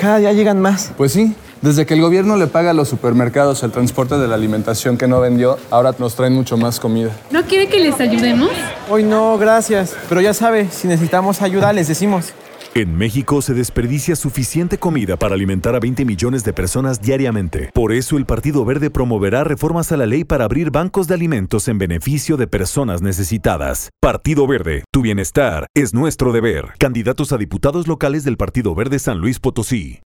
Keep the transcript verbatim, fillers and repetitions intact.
cada día llegan más. Pues sí, desde que el gobierno le paga a los supermercados el transporte de la alimentación que no vendió, ahora nos traen mucho más comida. ¿No quiere que les ayudemos? Hoy no, gracias. Pero ya sabe, si necesitamos ayuda, les decimos. En México se desperdicia suficiente comida para alimentar a veinte millones de personas diariamente. Por eso el Partido Verde promoverá reformas a la ley para abrir bancos de alimentos en beneficio de personas necesitadas. Partido Verde, tu bienestar es nuestro deber. Candidatos a diputados locales del Partido Verde San Luis Potosí.